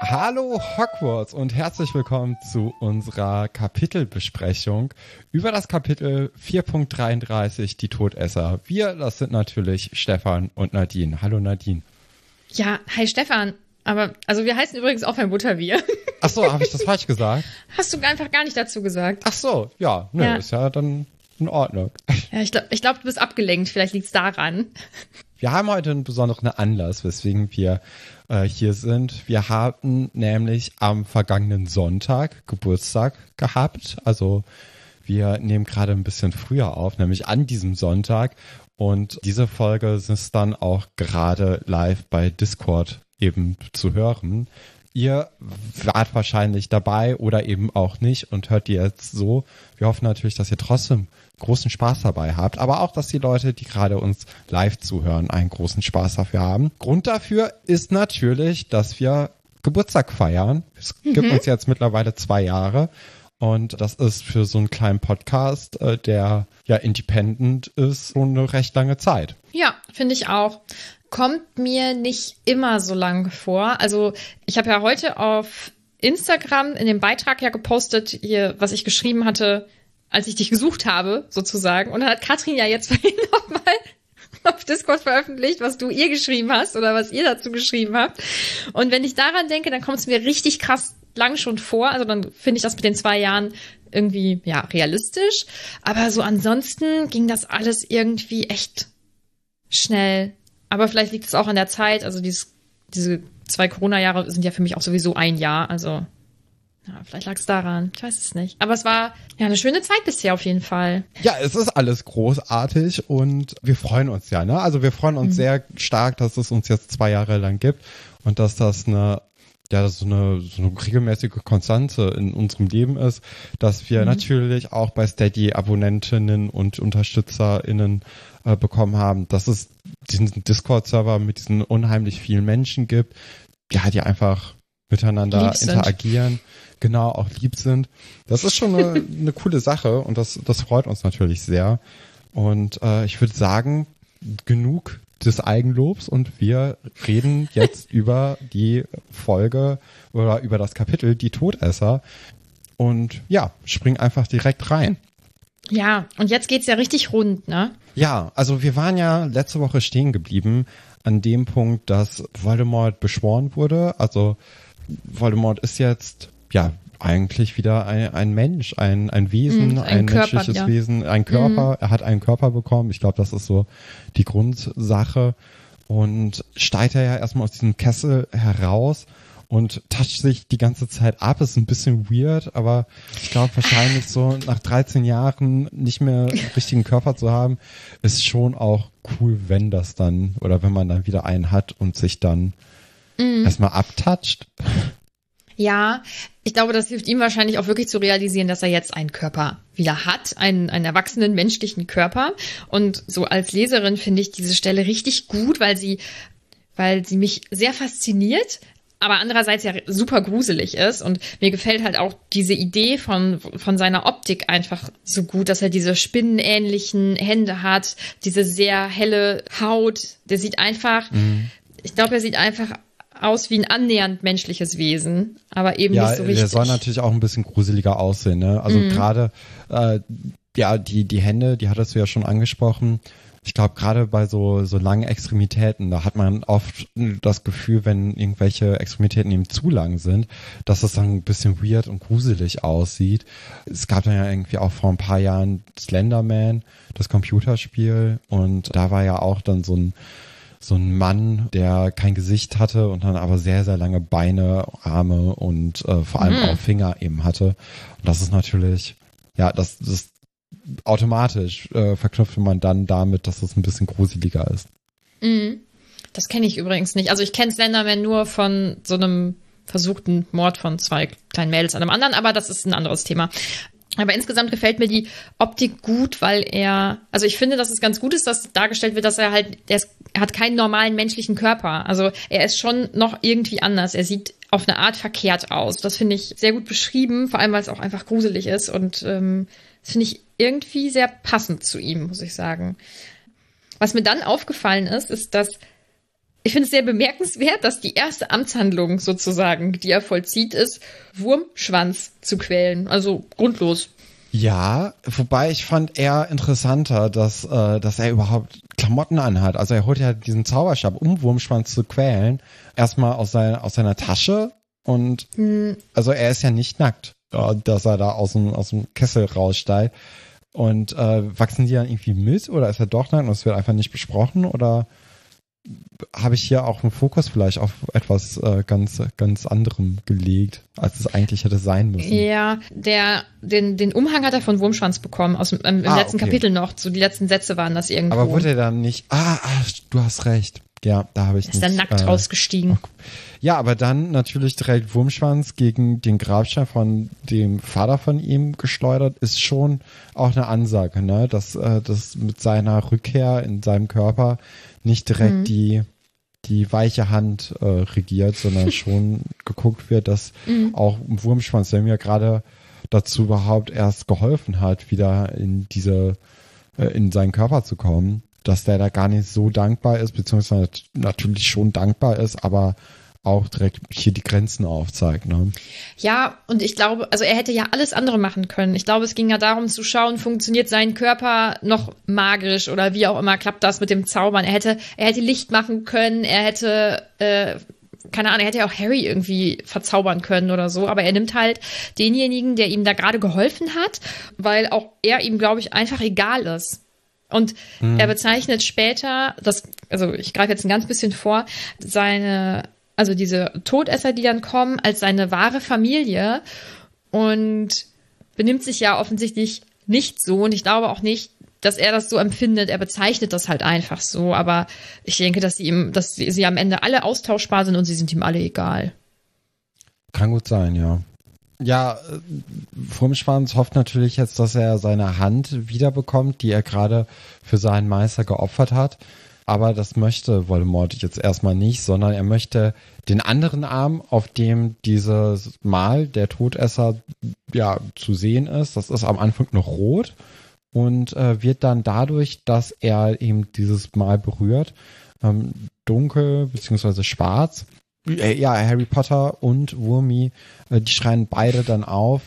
Hallo Hogwarts und herzlich willkommen zu unserer Kapitelbesprechung über das Kapitel 4.33, die Todesser. Wir, das sind natürlich Stefan und Nadine. Hallo Nadine. Ja, hi Stefan. Aber, also wir heißen übrigens auch ein Butterbier. Ach so, habe ich das falsch gesagt? Hast du einfach gar nicht dazu gesagt. Ach so, ja, nö, ist ja dann in Ordnung. Ja, ich glaub, du bist abgelenkt. Vielleicht liegt's daran. Wir haben heute einen besonderen Anlass, weswegen wir hier sind. Wir hatten nämlich am vergangenen Sonntag Geburtstag gehabt. Also wir nehmen gerade ein bisschen früher auf, nämlich an diesem Sonntag. Und diese Folge ist dann auch gerade live bei Discord eben zu hören. Ihr wart wahrscheinlich dabei oder eben auch nicht und hört die jetzt so. Wir hoffen natürlich, dass ihr trotzdem großen Spaß dabei habt, aber auch, dass die Leute, die gerade uns live zuhören, einen großen Spaß dafür haben. Grund dafür ist natürlich, dass wir Geburtstag feiern. Es gibt uns jetzt mittlerweile 2 Jahre und das ist für so einen kleinen Podcast, der ja independent ist, schon eine recht lange Zeit. Ja, finde ich auch. Kommt mir nicht immer so lang vor. Also ich habe ja heute auf Instagram in dem Beitrag ja gepostet, hier, was ich geschrieben hatte, als ich dich gesucht habe, sozusagen. Und dann hat Katrin ja jetzt vorhin nochmal auf Discord veröffentlicht, was du ihr geschrieben hast oder was ihr dazu geschrieben habt. Und wenn ich daran denke, dann kommt es mir richtig krass lang schon vor. Also dann finde ich das mit den 2 Jahren irgendwie, ja, realistisch. Aber so ansonsten ging das alles irgendwie echt schnell. Aber vielleicht liegt es auch an der Zeit. Also diese 2 Corona-Jahre sind ja für mich auch sowieso 1 Jahr. Also ja, vielleicht lag es daran. Ich weiß es nicht. Aber es war ja eine schöne Zeit bisher auf jeden Fall. Ja, es ist alles großartig und wir freuen uns ja, ne? Also wir freuen uns sehr stark, dass es uns jetzt 2 Jahre lang gibt und dass das so eine regelmäßige Konstante in unserem Leben ist, dass wir natürlich auch bei Steady Abonnentinnen und UnterstützerInnen bekommen haben, dass es diesen Discord-Server mit diesen unheimlich vielen Menschen gibt, ja, die einfach miteinander interagieren, genau, auch lieb sind. Das ist schon eine coole Sache und das freut uns natürlich sehr. Und ich würde sagen, genug des Eigenlobs und wir reden jetzt über die Folge oder über das Kapitel Die Todesser und ja, springen einfach direkt rein. Ja, und jetzt geht's ja richtig rund, ne? Ja, also wir waren ja letzte Woche stehen geblieben an dem Punkt, dass Voldemort beschworen wurde. Also Voldemort ist jetzt ja eigentlich wieder ein Mensch, ein Wesen, ein Körper, menschliches Wesen, ein Körper. Er hat einen Körper bekommen. Ich glaube, das ist so die Grundsache. Und steigt er ja erstmal aus diesem Kessel heraus und toucht sich die ganze Zeit ab. Ist ein bisschen weird, aber ich glaube wahrscheinlich so nach 13 Jahren nicht mehr einen richtigen Körper zu haben, ist schon auch cool, wenn das dann oder wenn man dann wieder einen hat und sich dann erstmal abtoucht. Ja, ich glaube, das hilft ihm wahrscheinlich auch wirklich zu realisieren, dass er jetzt einen Körper wieder hat, einen erwachsenen menschlichen Körper. Und so als Leserin finde ich diese Stelle richtig gut, weil sie mich sehr fasziniert, aber andererseits ja super gruselig ist. Und mir gefällt halt auch diese Idee von seiner Optik einfach so gut, dass er diese spinnenähnlichen Hände hat, diese sehr helle Haut. Der sieht einfach, ich glaube, er sieht einfach aus wie ein annähernd menschliches Wesen, aber eben nicht so richtig. Ja, der soll natürlich auch ein bisschen gruseliger aussehen, ne? Also gerade, die Hände, die hattest du ja schon angesprochen. Ich glaube, gerade bei so langen Extremitäten, da hat man oft das Gefühl, wenn irgendwelche Extremitäten eben zu lang sind, dass es dann ein bisschen weird und gruselig aussieht. Es gab dann ja irgendwie auch vor ein paar Jahren Slenderman, das Computerspiel, und da war ja auch dann so ein Mann, der kein Gesicht hatte und dann aber sehr, sehr lange Beine, Arme und vor allem auch Finger eben hatte. Und das ist natürlich, ja, das automatisch verknüpft man dann damit, dass es ein bisschen gruseliger ist. Das kenne ich übrigens nicht. Also ich kenne Slenderman nur von so einem versuchten Mord von 2 kleinen Mädels an einem anderen, aber das ist ein anderes Thema. Aber insgesamt gefällt mir die Optik gut, weil also ich finde, dass es ganz gut ist, dass dargestellt wird, dass er hat keinen normalen menschlichen Körper. Also er ist schon noch irgendwie anders. Er sieht auf eine Art verkehrt aus. Das finde ich sehr gut beschrieben, vor allem, weil es auch einfach gruselig ist. Und das finde ich irgendwie sehr passend zu ihm, muss ich sagen. Was mir dann aufgefallen ist, dass Ich finde es sehr bemerkenswert, dass die erste Amtshandlung sozusagen, die er vollzieht, ist, Wurmschwanz zu quälen. Also grundlos. Ja, wobei ich fand eher interessanter, dass er überhaupt Klamotten anhat. Also er holt ja diesen Zauberstab, um Wurmschwanz zu quälen, erstmal aus seiner Tasche und also er ist ja nicht nackt, dass er da aus dem Kessel raussteigt. Und wachsen die dann irgendwie mit oder ist er doch nackt und es wird einfach nicht besprochen oder habe ich hier auch einen Fokus vielleicht auf etwas ganz, ganz anderem gelegt, als es eigentlich hätte sein müssen? Ja, den Umhang hat er von Wurmschwanz bekommen, im letzten Kapitel noch. So die letzten Sätze waren das irgendwo. Aber wurde er dann nicht, du hast recht. Ja, da habe ich nicht. Ist dann nackt rausgestiegen. Ja, aber dann natürlich direkt Wurmschwanz gegen den Grabstein von dem Vater von ihm geschleudert, ist schon auch eine Ansage, ne? Dass das mit seiner Rückkehr in seinem Körper nicht direkt die weiche Hand regiert, sondern schon geguckt wird, dass auch Wurmschwanz, der mir gerade dazu überhaupt erst geholfen hat, wieder in seinen Körper zu kommen, dass der da gar nicht so dankbar ist, beziehungsweise natürlich schon dankbar ist, aber auch direkt hier die Grenzen aufzeigt. Ne? Ja, und ich glaube, also er hätte ja alles andere machen können. Ich glaube, es ging ja darum zu schauen, funktioniert sein Körper noch magisch oder wie auch immer klappt das mit dem Zaubern. Er hätte Licht machen können, er hätte keine Ahnung, er hätte ja auch Harry irgendwie verzaubern können oder so, aber er nimmt halt denjenigen, der ihm da gerade geholfen hat, weil auch er ihm, glaube ich, einfach egal ist. Und er bezeichnet später, also ich greife jetzt ein ganz bisschen vor, also diese Todesser, die dann kommen, als seine wahre Familie und benimmt sich ja offensichtlich nicht so und ich glaube auch nicht, dass er das so empfindet. Er bezeichnet das halt einfach so, aber ich denke, dass sie am Ende alle austauschbar sind und sie sind ihm alle egal. Kann gut sein, ja. Ja, Wurmschwanz hofft natürlich jetzt, dass er seine Hand wiederbekommt, die er gerade für seinen Meister geopfert hat. Aber das möchte Voldemort jetzt erstmal nicht, sondern er möchte den anderen Arm, auf dem dieses Mal der Todesser ja zu sehen ist. Das ist am Anfang noch rot und wird dann dadurch, dass er eben dieses Mal berührt, dunkel bzw. schwarz. Ja, Harry Potter und Wurmi, die schreien beide dann auf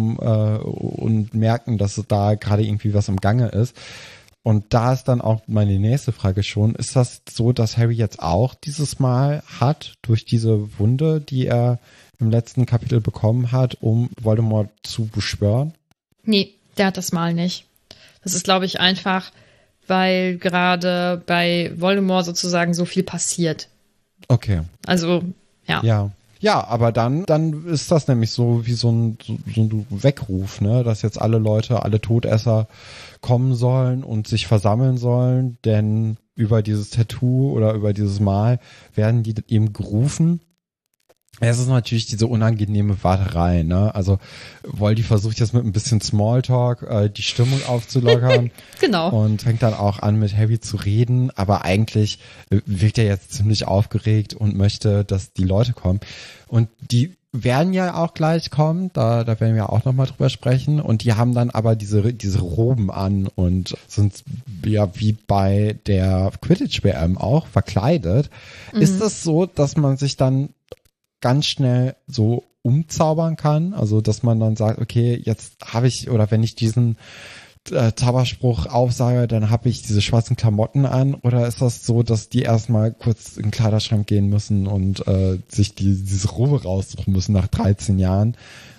und merken, dass da gerade irgendwie was im Gange ist. Und da ist dann auch meine nächste Frage schon, ist das so, dass Harry jetzt auch dieses Mal hat, durch diese Wunde, die er im letzten Kapitel bekommen hat, um Voldemort zu beschwören? Nee, der hat das Mal nicht. Das ist, glaube ich, einfach, weil gerade bei Voldemort sozusagen so viel passiert. Okay. Also, ja. Ja, aber dann ist das nämlich so wie so ein Weckruf, ne, dass jetzt alle Leute, alle Todesser kommen sollen und sich versammeln sollen, denn über dieses Tattoo oder über dieses Mal werden die eben gerufen. Es ist natürlich diese unangenehme Warterei, ne? Also Voldy versucht jetzt mit ein bisschen Smalltalk die Stimmung aufzulockern. Genau. Und fängt dann auch an, mit Harry zu reden, aber eigentlich wirkt er jetzt ziemlich aufgeregt und möchte, dass die Leute kommen. Und die werden ja auch gleich kommen, da werden wir auch nochmal drüber sprechen. Und die haben dann aber diese Roben an und sind ja wie bei der Quidditch-WM auch verkleidet. Ist das so, dass man sich dann ganz schnell so umzaubern kann? Also, dass man dann sagt, okay, jetzt habe ich, oder wenn ich diesen Zauberspruch aufsage, dann habe ich diese schwarzen Klamotten an? Oder ist das so, dass die erstmal kurz in den Kleiderschrank gehen müssen und sich diese Robe raussuchen müssen nach 13 Jahren?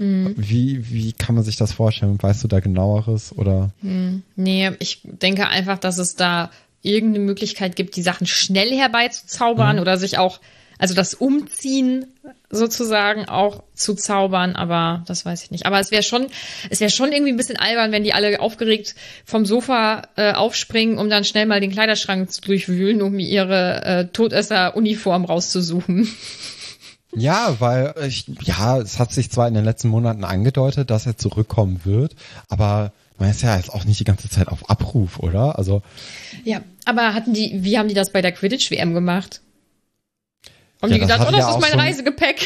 Wie kann man sich das vorstellen? Weißt du da genaueres? Oder? Nee, ich denke einfach, dass es da irgendeine Möglichkeit gibt, die Sachen schnell herbeizuzaubern oder sich auch, also das Umziehen sozusagen auch zu zaubern, aber das weiß ich nicht. Aber es wäre schon irgendwie ein bisschen albern, wenn die alle aufgeregt vom Sofa aufspringen, um dann schnell mal den Kleiderschrank zu durchwühlen, um ihre Todesser-Uniform rauszusuchen. Ja, weil es hat sich zwar in den letzten Monaten angedeutet, dass er zurückkommen wird, aber man ist ja jetzt auch nicht die ganze Zeit auf Abruf, oder? Also ja, aber wie haben die das bei der Quidditch-WM gemacht? Haben die gesagt, das ist mein Reisegepäck.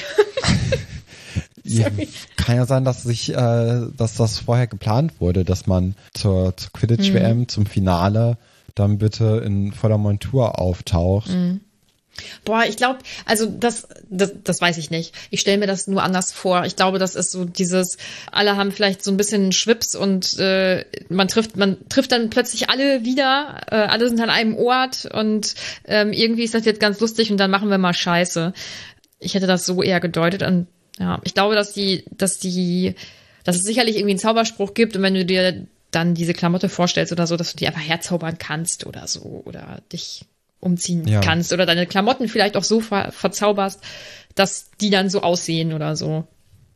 Kann ja sein, dass das vorher geplant wurde, dass man zur Quidditch-WM, zum Finale, dann bitte in voller Montur auftaucht. Boah, ich glaube, also das weiß ich nicht. Ich stelle mir das nur anders vor. Ich glaube, das ist so dieses, alle haben vielleicht so ein bisschen Schwips und man trifft dann plötzlich alle wieder, alle sind an einem Ort und irgendwie ist das jetzt ganz lustig und dann machen wir mal Scheiße. Ich hätte das so eher gedeutet und ja, ich glaube, dass es sicherlich irgendwie einen Zauberspruch gibt und wenn du dir dann diese Klamotte vorstellst oder so, dass du die einfach herzaubern kannst oder so oder dich umziehen kannst oder deine Klamotten vielleicht auch so verzauberst, dass die dann so aussehen oder so.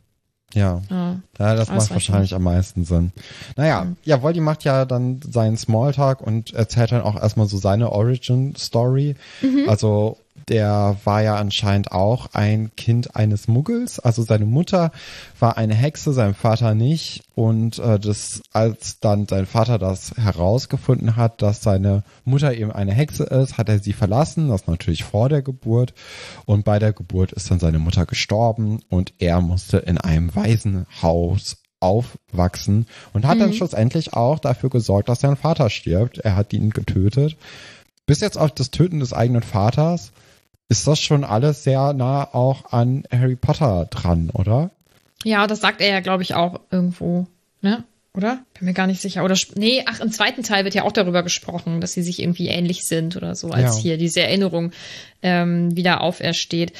Ja, das macht wahrscheinlich am meisten Sinn. Naja, Voldy macht ja dann seinen Smalltalk und erzählt dann auch erstmal so seine Origin-Story. Also der war ja anscheinend auch ein Kind eines Muggels. Also seine Mutter war eine Hexe, sein Vater nicht. Und als dann sein Vater das herausgefunden hat, dass seine Mutter eben eine Hexe ist, hat er sie verlassen. Das natürlich vor der Geburt. Und bei der Geburt ist dann seine Mutter gestorben und er musste in einem Waisenhaus aufwachsen und hat dann schlussendlich auch dafür gesorgt, dass sein Vater stirbt. Er hat ihn getötet. Bis jetzt auf das Töten des eigenen Vaters ist das schon alles sehr nah auch an Harry Potter dran, oder? Ja, das sagt er ja, glaube ich, auch irgendwo, ne? Oder? Bin mir gar nicht sicher. Oder im zweiten Teil wird ja auch darüber gesprochen, dass sie sich irgendwie ähnlich sind oder so, als hier diese Erinnerung wieder aufersteht.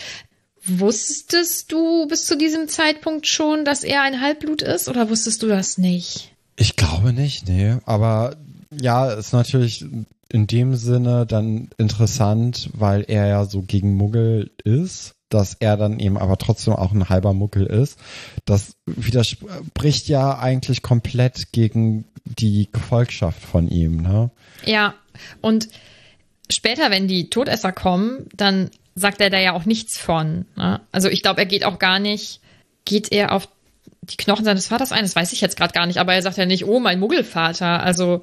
Wusstest du bis zu diesem Zeitpunkt schon, dass er ein Halbblut ist, oder wusstest du das nicht? Ich glaube nicht, nee. Aber ja, ist natürlich in dem Sinne dann interessant, weil er ja so gegen Muggel ist, dass er dann eben aber trotzdem auch ein halber Muggel ist. Das widerspricht ja eigentlich komplett gegen die Gefolgschaft von ihm, ne? Ja, und später, wenn die Todesser kommen, dann sagt er da ja auch nichts von, ne? Also ich glaube, geht er auf die Knochen seines Vaters ein? Das weiß ich jetzt gerade gar nicht, aber er sagt ja nicht, oh, mein Muggelvater, also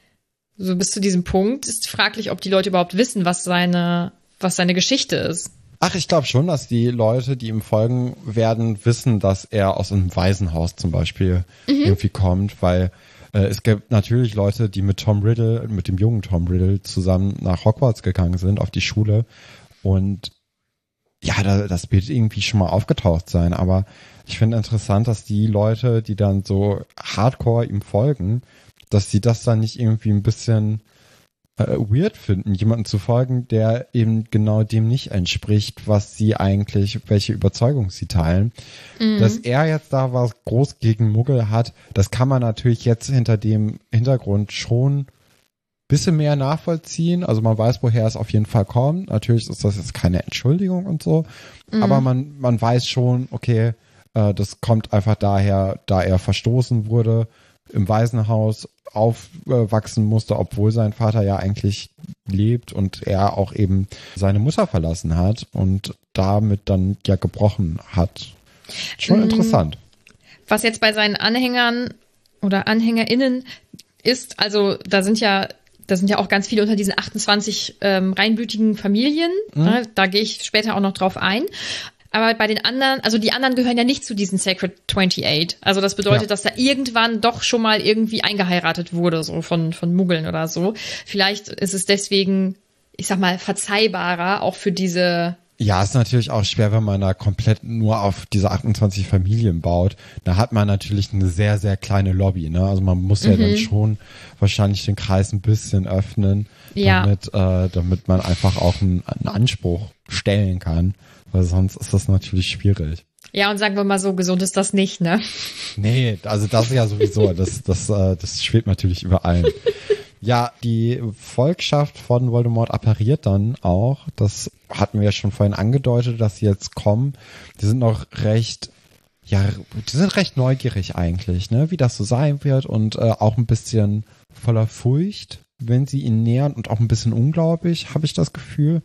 so bis zu diesem Punkt ist fraglich, ob die Leute überhaupt wissen, was seine Geschichte ist. Ach, ich glaube schon, dass die Leute, die ihm folgen werden, wissen, dass er aus einem Waisenhaus zum Beispiel irgendwie kommt, weil es gibt natürlich Leute, die mit dem jungen Tom Riddle zusammen nach Hogwarts gegangen sind, auf die Schule und ja, das wird irgendwie schon mal aufgetaucht sein, aber ich finde interessant, dass die Leute, die dann so hardcore ihm folgen, dass sie das dann nicht irgendwie ein bisschen weird finden, jemanden zu folgen, der eben genau dem nicht entspricht, welche Überzeugung sie teilen. Dass er jetzt da was groß gegen Muggel hat, das kann man natürlich jetzt hinter dem Hintergrund schon ein bisschen mehr nachvollziehen. Also man weiß, woher es auf jeden Fall kommt. Natürlich ist das jetzt keine Entschuldigung und so, aber man weiß schon, okay, das kommt einfach daher, da er verstoßen wurde, im Waisenhaus aufwachsen musste, obwohl sein Vater ja eigentlich lebt und er auch eben seine Mutter verlassen hat und damit dann ja gebrochen hat. Schon interessant. Was jetzt bei seinen Anhängern oder AnhängerInnen ist, also da sind ja auch ganz viele unter diesen 28 reinblütigen Familien. Ne? Da gehe ich später auch noch drauf ein. Aber bei den anderen, also die anderen gehören ja nicht zu diesen Sacred 28. Also das bedeutet, dass da irgendwann doch schon mal irgendwie eingeheiratet wurde, so von Muggeln oder so. Vielleicht ist es deswegen, ich sag mal, verzeihbarer, auch für diese. Ja, ist natürlich auch schwer, wenn man da komplett nur auf diese 28 Familien baut. Da hat man natürlich eine sehr, sehr kleine Lobby, ne? Also man muss ja dann schon wahrscheinlich den Kreis ein bisschen öffnen, damit man einfach auch einen Anspruch stellen kann. Weil sonst ist das natürlich schwierig. Ja, und sagen wir mal so, gesund ist das nicht, ne? Nee, also das ist ja sowieso, das schwebt natürlich über allen. Ja, die Volksschaft von Voldemort appariert dann auch. Das hatten wir ja schon vorhin angedeutet, dass sie jetzt kommen. Die sind noch recht neugierig eigentlich, ne? Wie das so sein wird und auch ein bisschen voller Furcht, wenn sie ihn nähern und auch ein bisschen unglaublich, habe ich das Gefühl.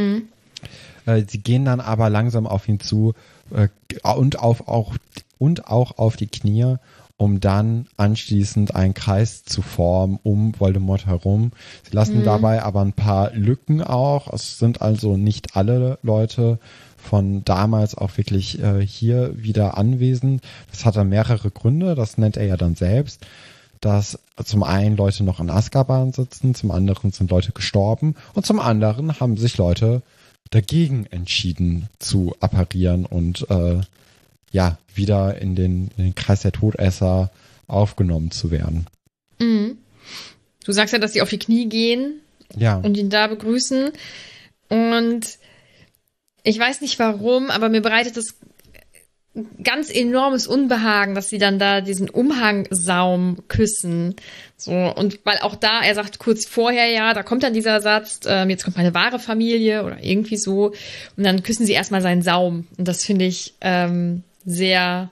Sie gehen dann aber langsam auf ihn zu und auch auf die Knie, um dann anschließend einen Kreis zu formen um Voldemort herum. Sie lassen dabei aber ein paar Lücken auch. Es sind also nicht alle Leute von damals auch wirklich hier wieder anwesend. Das hat dann mehrere Gründe, das nennt er ja dann selbst. Dass zum einen Leute noch in Azkaban sitzen, zum anderen sind Leute gestorben und zum anderen haben sich Leute dagegen entschieden zu apparieren und wieder in den Kreis der Todesser aufgenommen zu werden. Mhm. Du sagst ja, dass sie auf die Knie gehen und ihn da begrüßen. Und ich weiß nicht warum, aber mir bereitet es ganz enormes Unbehagen, dass sie dann da diesen Umhangsaum küssen. So, und weil auch da, er sagt kurz vorher, da kommt dann dieser Satz, jetzt kommt meine wahre Familie oder irgendwie so. Und dann küssen sie erstmal seinen Saum. Und das finde ich sehr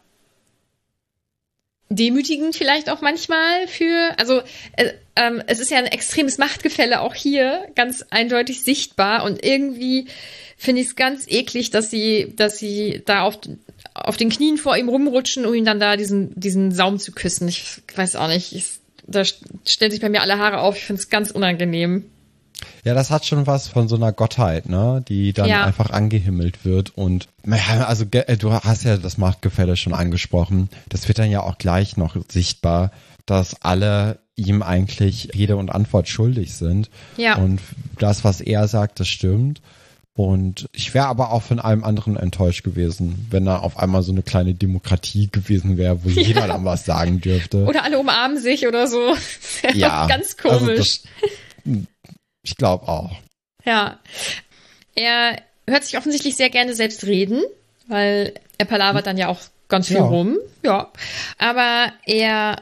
demütigend vielleicht auch manchmal es ist ja ein extremes Machtgefälle auch hier ganz eindeutig sichtbar und irgendwie finde ich es ganz eklig, dass sie da auf den Knien vor ihm rumrutschen, um ihn dann da diesen Saum zu küssen. Ich weiß auch nicht, da stellt sich bei mir alle Haare auf. Ich finde es ganz unangenehm. Ja, das hat schon was von so einer Gottheit, ne, die dann einfach angehimmelt wird und also du hast ja das Machtgefälle schon angesprochen. Das wird dann ja auch gleich noch sichtbar, dass alle ihm eigentlich Rede und Antwort schuldig sind. Ja. Und das, was er sagt, das stimmt. Und ich wäre aber auch von allem anderen enttäuscht gewesen, wenn da auf einmal so eine kleine Demokratie gewesen wäre, wo jeder dann was sagen dürfte. Oder alle umarmen sich oder so. Ja. Ganz komisch. Also ich glaube auch. Ja. Er hört sich offensichtlich sehr gerne selbst reden, weil er palavert dann ja auch ganz viel rum. Ja. Aber er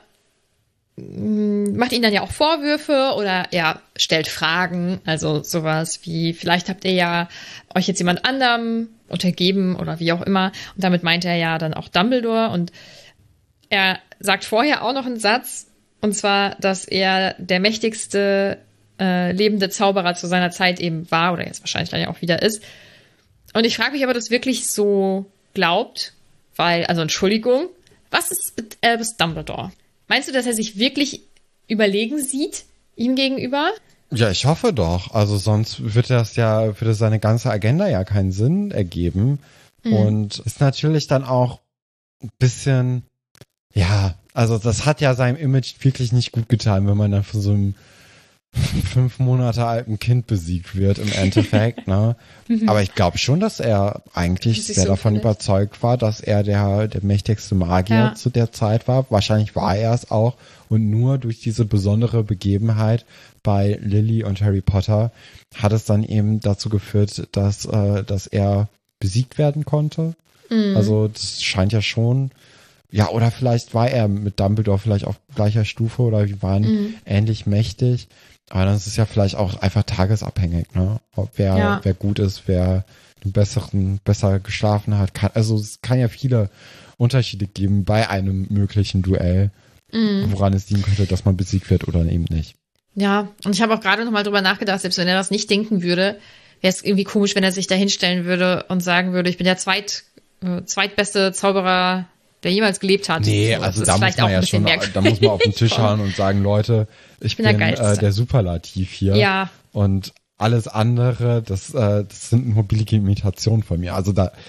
macht ihnen dann ja auch Vorwürfe oder er stellt Fragen, also sowas wie, vielleicht habt ihr ja euch jetzt jemand anderem untergeben oder wie auch immer. Und damit meint er ja dann auch Dumbledore. Und er sagt vorher auch noch einen Satz, und zwar, dass er der mächtigste lebende Zauberer zu seiner Zeit eben war oder jetzt wahrscheinlich dann ja auch wieder ist. Und ich frage mich, ob er das wirklich so glaubt, weil, also Entschuldigung, was ist mit Albus Dumbledore? Meinst du, dass er sich wirklich überlegen sieht, ihm gegenüber? Ja, ich hoffe doch. Also sonst würde seine ganze Agenda ja keinen Sinn ergeben. Und ist natürlich dann auch ein bisschen, also das hat ja seinem Image wirklich nicht gut getan, wenn man dann von so einem 5 Monate alten Kind besiegt wird im Endeffekt, ne? Aber ich glaube schon, dass er eigentlich sehr davon überzeugt war, dass er der mächtigste Magier zu der Zeit war. Wahrscheinlich war er es auch. Und nur durch diese besondere Begebenheit bei Lily und Harry Potter hat es dann eben dazu geführt, dass er besiegt werden konnte. Also das scheint ja schon, oder vielleicht war er mit Dumbledore vielleicht auf gleicher Stufe oder die waren ähnlich mächtig. Aber dann ist es ja vielleicht auch einfach tagesabhängig, ne? Ob wer gut ist, wer besser geschlafen hat. Es kann ja viele Unterschiede geben bei einem möglichen Duell, woran es liegen könnte, dass man besiegt wird oder eben nicht. Ja, und ich habe auch gerade nochmal drüber nachgedacht, selbst wenn er das nicht denken würde, wäre es irgendwie komisch, wenn er sich da hinstellen würde und sagen würde, ich bin der zweitbeste Zauberer, der jemals gelebt hat. Nee, so, also da muss man ja schon, da muss man auf den Tisch hauen und sagen, Leute, ich bin der Superlativ hier. Ja. Und alles andere, das sind nur billige Imitationen von mir. Also da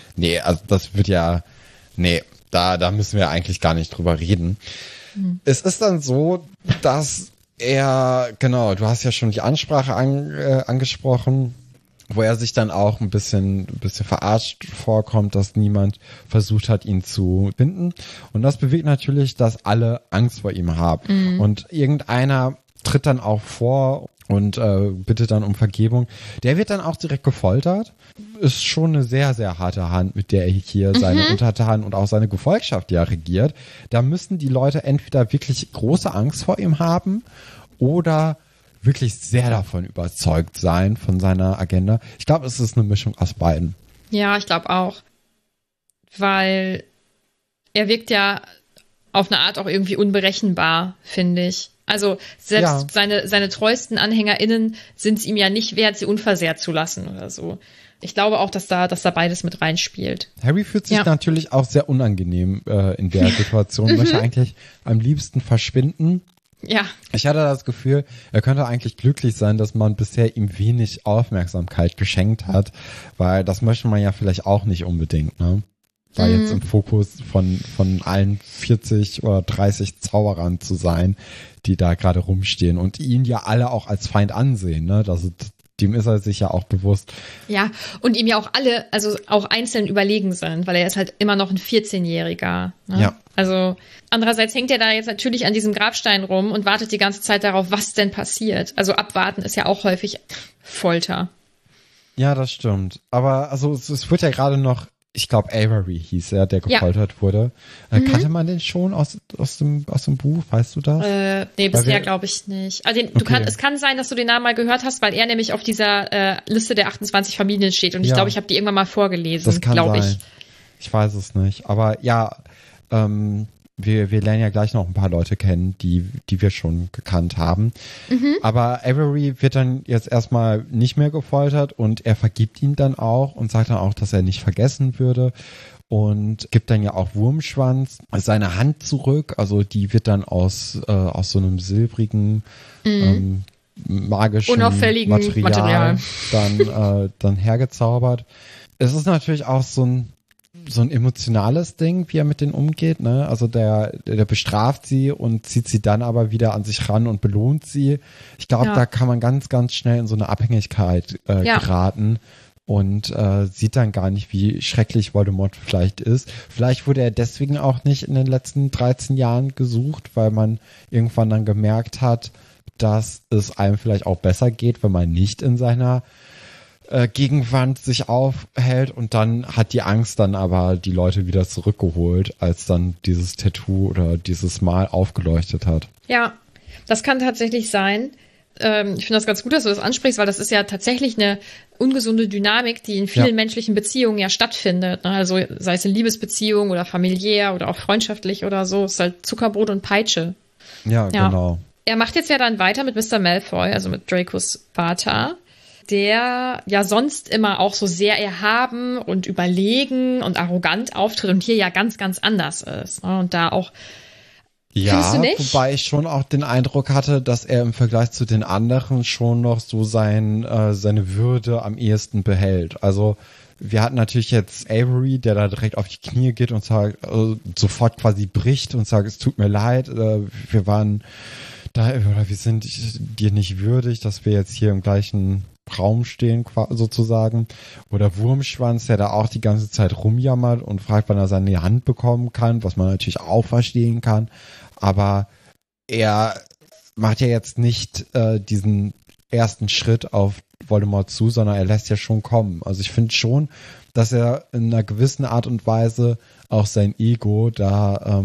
müssen wir eigentlich gar nicht drüber reden. Es ist dann so, dass du hast ja schon die Ansprache angesprochen, wo er sich dann auch ein bisschen verarscht vorkommt, dass niemand versucht hat, ihn zu finden. Und das bewegt natürlich, dass alle Angst vor ihm haben. Und irgendeiner tritt dann auch vor und bittet dann um Vergebung. Der wird dann auch direkt gefoltert. Ist schon eine sehr, sehr harte Hand, mit der er hier seine Untertanen und auch seine Gefolgschaft regiert. Da müssen die Leute entweder wirklich große Angst vor ihm haben oder wirklich sehr davon überzeugt sein, von seiner Agenda. Ich glaube, es ist eine Mischung aus beiden. Ja, ich glaube auch. Weil er wirkt ja auf eine Art auch irgendwie unberechenbar, finde ich. Also selbst seine treuesten AnhängerInnen sind es ihm ja nicht wert, sie unversehrt zu lassen oder so. Ich glaube auch, dass da beides mit reinspielt. Harry fühlt sich natürlich auch sehr unangenehm in der Situation. Möchte eigentlich am liebsten verschwinden. Ja. Ich hatte das Gefühl, er könnte eigentlich glücklich sein, dass man bisher ihm wenig Aufmerksamkeit geschenkt hat, weil das möchte man ja vielleicht auch nicht unbedingt, ne? Da jetzt im Fokus von allen 40 oder 30 Zauberern zu sein, die da gerade rumstehen und ihn ja alle auch als Feind ansehen, ne? dem ist er sich ja auch bewusst. Ja, und ihm ja auch alle, also auch einzeln überlegen sind, weil er ist halt immer noch ein 14-Jähriger. Ne? Ja. Also andererseits hängt er da jetzt natürlich an diesem Grabstein rum und wartet die ganze Zeit darauf, was denn passiert. Also abwarten ist ja auch häufig Folter. Ja, das stimmt. Aber also es wird ja gerade noch, ich glaube Avery hieß er, der gefoltert wurde. Kannte man den schon aus dem Buch? Weißt du das? Nee, bisher glaube ich nicht. Also es kann sein, dass du den Namen mal gehört hast, weil er nämlich auf dieser Liste der 28 Familien steht. Und ich glaube, ich habe die irgendwann mal vorgelesen. Das kann sein. Ich weiß es nicht. Aber ja, wir lernen ja gleich noch ein paar Leute kennen, die wir schon gekannt haben. Aber Avery wird dann jetzt erstmal nicht mehr gefoltert und er vergibt ihn dann auch und sagt dann auch, dass er nicht vergessen würde und gibt dann ja auch Wurmschwanz seine Hand zurück. Also die wird dann aus so einem silbrigen, magischen unauffälligen Material dann hergezaubert. Es ist natürlich auch so ein emotionales Ding, wie er mit denen umgeht, ne? Also der bestraft sie und zieht sie dann aber wieder an sich ran und belohnt sie. Ich glaube, da kann man ganz, ganz schnell in so eine Abhängigkeit geraten und sieht dann gar nicht, wie schrecklich Voldemort vielleicht ist. Vielleicht wurde er deswegen auch nicht in den letzten 13 Jahren gesucht, weil man irgendwann dann gemerkt hat, dass es einem vielleicht auch besser geht, wenn man nicht in seiner Gegenwand sich aufhält und dann hat die Angst dann aber die Leute wieder zurückgeholt, als dann dieses Tattoo oder dieses Mal aufgeleuchtet hat. Ja, das kann tatsächlich sein. Ich finde das ganz gut, dass du das ansprichst, weil das ist ja tatsächlich eine ungesunde Dynamik, die in vielen menschlichen Beziehungen ja stattfindet. Ne? Also sei es in Liebesbeziehungen oder familiär oder auch freundschaftlich oder so, es ist halt Zuckerbrot und Peitsche. Ja, genau. Er macht jetzt ja dann weiter mit Mr. Malfoy, also mit Dracos Vater, der ja sonst immer auch so sehr erhaben und überlegen und arrogant auftritt und hier ja ganz, ganz anders ist. Ne? Und da auch, findest du nicht? Wobei ich schon auch den Eindruck hatte, dass er im Vergleich zu den anderen schon noch so seine Würde am ehesten behält. Also wir hatten natürlich jetzt Avery, der da direkt auf die Knie geht und sagt, sofort quasi bricht und sagt, es tut mir leid, wir waren da, oder wir sind dir nicht würdig, dass wir jetzt hier im gleichen Raum stehen, sozusagen. Oder Wurmschwanz, der da auch die ganze Zeit rumjammert und fragt, wann er seine Hand bekommen kann, was man natürlich auch verstehen kann. Aber er macht ja jetzt nicht diesen ersten Schritt auf Voldemort zu, sondern er lässt ja schon kommen. Also ich finde schon, dass er in einer gewissen Art und Weise auch sein Ego da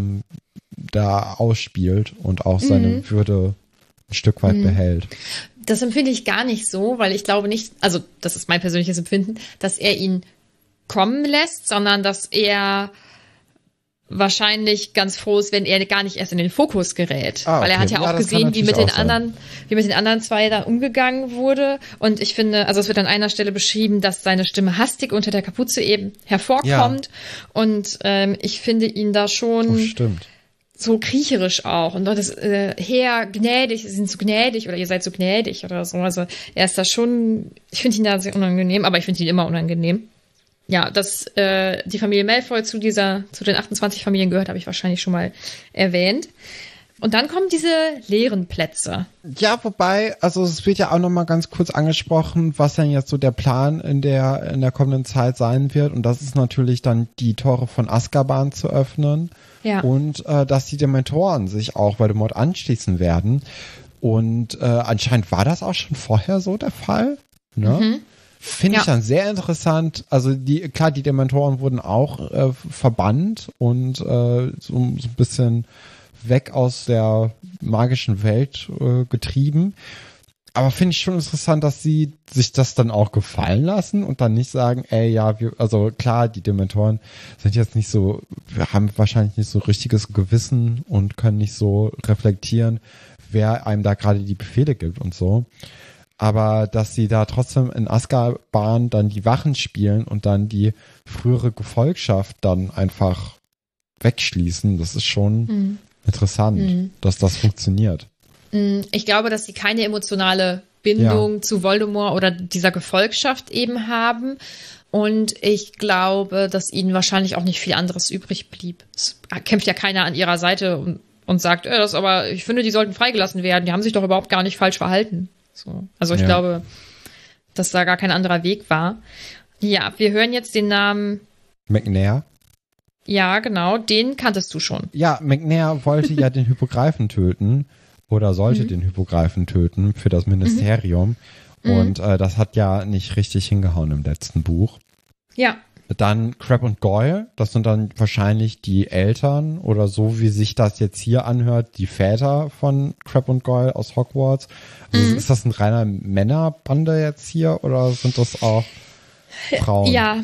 ausspielt und auch seine Würde ein Stück weit behält. Das empfinde ich gar nicht so, weil ich glaube nicht, also das ist mein persönliches Empfinden, dass er ihn kommen lässt, sondern dass er wahrscheinlich ganz froh ist, wenn er gar nicht erst in den Fokus gerät. Okay. Weil er hat ja auch gesehen, wie mit den anderen zwei da umgegangen wurde. Und ich finde, also es wird an einer Stelle beschrieben, dass seine Stimme hastig unter der Kapuze eben hervorkommt. Ja. Und ich finde ihn da schon so kriecherisch auch. Und das Herr, gnädig, Sie sind so gnädig oder ihr seid so gnädig oder so. Also er ist da schon, ich finde ihn da sehr unangenehm, aber ich finde ihn immer unangenehm. Ja, dass die Familie Malfoy zu den 28 Familien gehört, habe ich wahrscheinlich schon mal erwähnt. Und dann kommen diese leeren Plätze. Ja, wobei, also es wird ja auch noch mal ganz kurz angesprochen, was denn jetzt so der Plan in der kommenden Zeit sein wird. Und das ist natürlich dann die Tore von Azkaban zu öffnen. Ja. Und dass die Dementoren sich auch Voldemort anschließen werden. Und anscheinend war das auch schon vorher so der Fall. Ne? Finde ich dann sehr interessant. Also die Dementoren wurden auch verbannt und so ein bisschen weg aus der magischen Welt getrieben. Aber finde ich schon interessant, dass sie sich das dann auch gefallen lassen und dann nicht sagen, die Dementoren sind jetzt nicht so, wir haben wahrscheinlich nicht so richtiges Gewissen und können nicht so reflektieren, wer einem da gerade die Befehle gibt und so. Aber dass sie da trotzdem in Azkaban dann die Wachen spielen und dann die frühere Gefolgschaft dann einfach wegschließen, das ist schon interessant, dass das funktioniert. Ich glaube, dass sie keine emotionale Bindung zu Voldemort oder dieser Gefolgschaft eben haben. Und ich glaube, dass ihnen wahrscheinlich auch nicht viel anderes übrig blieb. Es kämpft ja keiner an ihrer Seite und sagt, aber ich finde, die sollten freigelassen werden. Die haben sich doch überhaupt gar nicht falsch verhalten. So. Also ich glaube, dass da gar kein anderer Weg war. Ja, wir hören jetzt den Namen McNair. Ja, genau, den kanntest du schon. Ja, McNair wollte ja den Hippogreifen töten oder sollte den Hippogreifen töten für das Ministerium. Und das hat ja nicht richtig hingehauen im letzten Buch. Ja. Dann Crabbe und Goyle, das sind dann wahrscheinlich die Eltern oder so, wie sich das jetzt hier anhört, die Väter von Crabbe und Goyle aus Hogwarts. Also ist das ein reiner Männerbande jetzt hier oder sind das auch Frauen? Ja,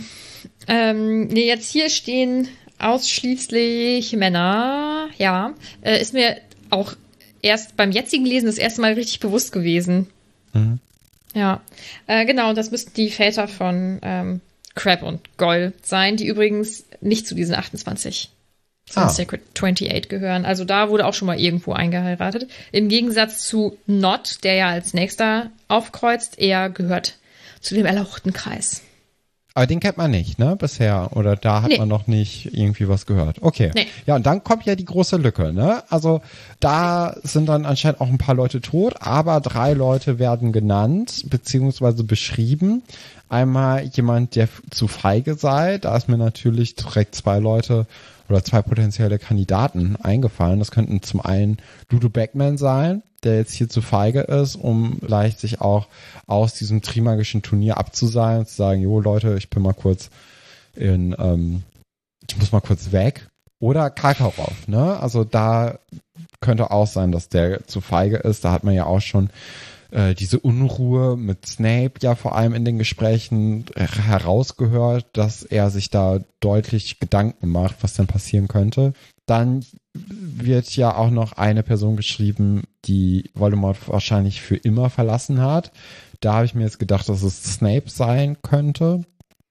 nee, jetzt hier stehen ausschließlich Männer, ja. Ist mir auch erst beim jetzigen Lesen das erste Mal richtig bewusst gewesen. Mhm. Ja, genau, das müssten die Väter von Crabbe und Goyle sein, die übrigens nicht zu diesen 28 zum Sacred 28 gehören. Also da wurde auch schon mal irgendwo eingeheiratet. Im Gegensatz zu Nott, der ja als nächster aufkreuzt, er gehört zu dem erlauchten Kreis. Aber den kennt man nicht, ne, bisher. Oder da hat man noch nicht irgendwie was gehört. Okay. Nee. Ja, und dann kommt ja die große Lücke, ne? Also da sind dann anscheinend auch ein paar Leute tot, aber 3 Leute werden genannt, beziehungsweise beschrieben. Einmal jemand, der zu feige sei. Da ist mir natürlich direkt 2 Leute oder 2 potenzielle Kandidaten eingefallen. Das könnten zum einen Ludo Bagman sein, der jetzt hier zu feige ist, um leicht sich auch aus diesem trimagischen Turnier abzuseilen und zu sagen, jo Leute, ich bin mal kurz ich muss mal kurz weg. Oder Karkaroff, ne? Also da könnte auch sein, dass der zu feige ist. Da hat man ja auch schon diese Unruhe mit Snape ja vor allem in den Gesprächen herausgehört, dass er sich da deutlich Gedanken macht, was denn passieren könnte. Dann wird ja auch noch eine Person geschrieben, die Voldemort wahrscheinlich für immer verlassen hat. Da habe ich mir jetzt gedacht, dass es Snape sein könnte.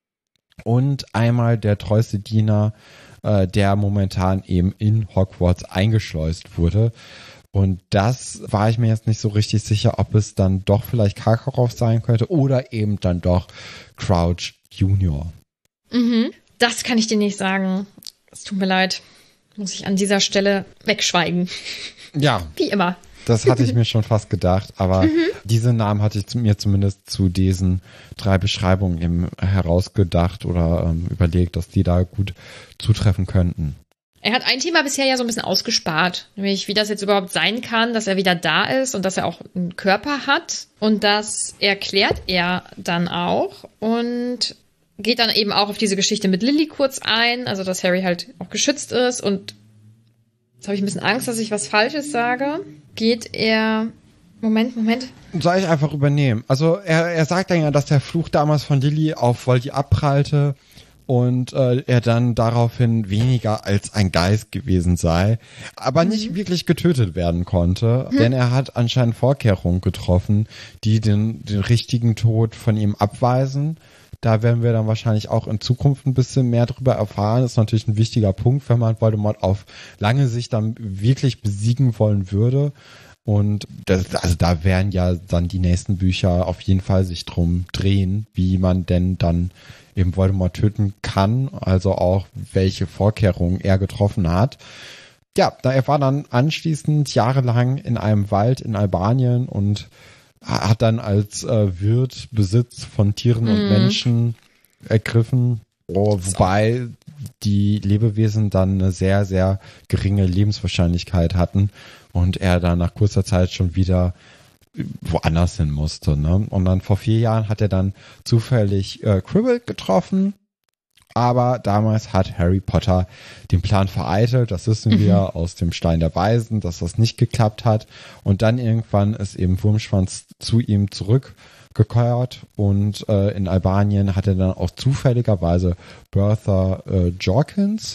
Und einmal der treueste Diener, der momentan eben in Hogwarts eingeschleust wurde. Und das war ich mir jetzt nicht so richtig sicher, ob es dann doch vielleicht Karkaroff sein könnte oder eben dann doch Crouch Junior. Das kann ich dir nicht sagen. Es tut mir leid. Muss ich an dieser Stelle wegschweigen. Ja. Wie immer. Das hatte ich mir schon fast gedacht, aber diese Namen hatte ich mir zumindest zu diesen 3 Beschreibungen eben herausgedacht oder überlegt, dass die da gut zutreffen könnten. Er hat ein Thema bisher ja so ein bisschen ausgespart, nämlich wie das jetzt überhaupt sein kann, dass er wieder da ist und dass er auch einen Körper hat. Und das erklärt er dann auch und geht dann eben auch auf diese Geschichte mit Lily kurz ein, also dass Harry halt auch geschützt ist. Und jetzt habe ich ein bisschen Angst, dass ich was Falsches sage. Geht er... Moment. Soll ich einfach übernehmen? Also er sagt dann ja, dass der Fluch damals von Lily auf Voldy abprallte und er dann daraufhin weniger als ein Geist gewesen sei, aber nicht wirklich getötet werden konnte, denn er hat anscheinend Vorkehrungen getroffen, die den richtigen Tod von ihm abweisen. Da werden wir dann wahrscheinlich auch in Zukunft ein bisschen mehr drüber erfahren. Das ist natürlich ein wichtiger Punkt, wenn man Voldemort auf lange Sicht dann wirklich besiegen wollen würde. Und da werden ja dann die nächsten Bücher auf jeden Fall sich drum drehen, wie man denn dann eben Voldemort töten kann, also auch welche Vorkehrungen er getroffen hat. Ja, er war dann anschließend jahrelang in einem Wald in Albanien und hat dann als Wirt Besitz von Tieren und Menschen ergriffen, wobei die Lebewesen dann eine sehr, sehr geringe Lebenswahrscheinlichkeit hatten und er dann nach kurzer Zeit schon wieder woanders hin musste. Ne? Und dann vor 4 Jahren hat er dann zufällig Quirrell getroffen, aber damals hat Harry Potter den Plan vereitelt. Das wissen wir aus dem Stein der Weisen, dass das nicht geklappt hat. Und dann irgendwann ist eben Wurmschwanz zu ihm zurückgekehrt und in Albanien hat er dann auch zufälligerweise Bertha Jorkins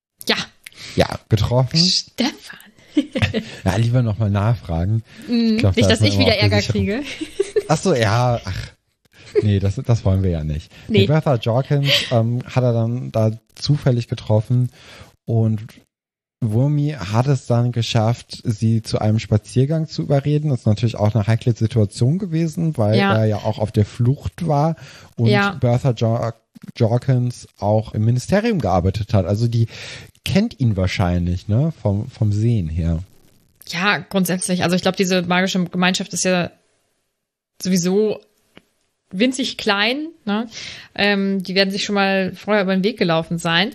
getroffen. Stefan. Ja, lieber nochmal nachfragen. Ich glaub, nicht, dass ich wieder Ärger kriege. Ach so, ja, nee, das wollen wir ja nicht. Nee. Bertha Jorkins hat er dann da zufällig getroffen und Wurmi hat es dann geschafft, sie zu einem Spaziergang zu überreden. Das ist natürlich auch eine heikle Situation gewesen, weil er ja auch auf der Flucht war und Bertha Jorkins auch im Ministerium gearbeitet hat. Also die kennt ihn wahrscheinlich, ne, vom Sehen her. Ja, grundsätzlich. Also ich glaube, diese magische Gemeinschaft ist ja sowieso winzig klein, ne? Die werden sich schon mal vorher über den Weg gelaufen sein.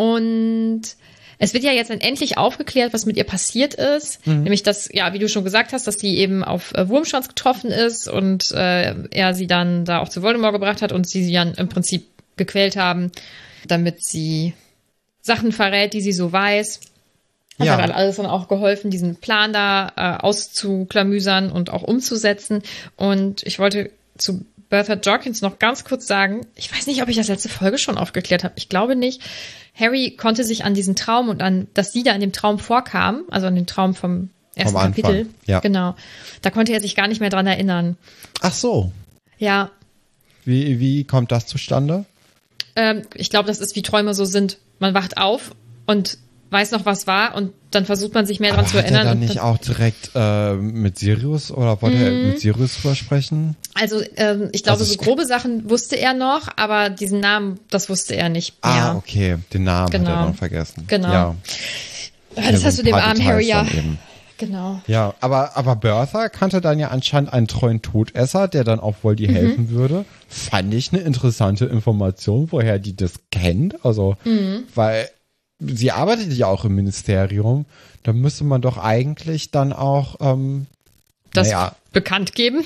Und es wird ja jetzt dann endlich aufgeklärt, was mit ihr passiert ist. Nämlich, dass, ja, wie du schon gesagt hast, dass sie eben auf Wurmschwanz getroffen ist und er sie dann da auch zu Voldemort gebracht hat und sie dann im Prinzip gequält haben, damit sie Sachen verrät, die sie so weiß. Hat ja dann alles dann auch geholfen, diesen Plan da auszuklamüsern und auch umzusetzen. Und ich wollte zu Bertha Jorkins noch ganz kurz sagen, ich weiß nicht, ob ich das letzte Folge schon aufgeklärt habe. Ich glaube nicht. Harry konnte sich an diesen Traum und an, dass sie da in dem Traum vorkam, also an den Traum vom ersten Kapitel. Ja. Genau. Da konnte er sich gar nicht mehr dran erinnern. Ach so. Ja. Wie kommt das zustande? Ich glaube, das ist, wie Träume so sind. Man wacht auf und weiß noch, was war und dann versucht man sich mehr dran zu erinnern. Hat er dann nicht auch direkt mit Sirius oder wollte er mit Sirius drüber sprechen? Also ich glaube, so grobe Sachen wusste er noch, aber diesen Namen, das wusste er nicht mehr. Ah, okay, den Namen hat er noch vergessen. Genau. Ja. Das hast du dem armen Harry ja. Genau. Ja, aber Bertha kannte dann ja anscheinend einen treuen Todesser, der dann auch wohl die helfen würde. Fand ich eine interessante Information, woher die das kennt. Also, weil sie arbeitet ja auch im Ministerium. Da müsste man doch eigentlich dann auch das bekannt geben.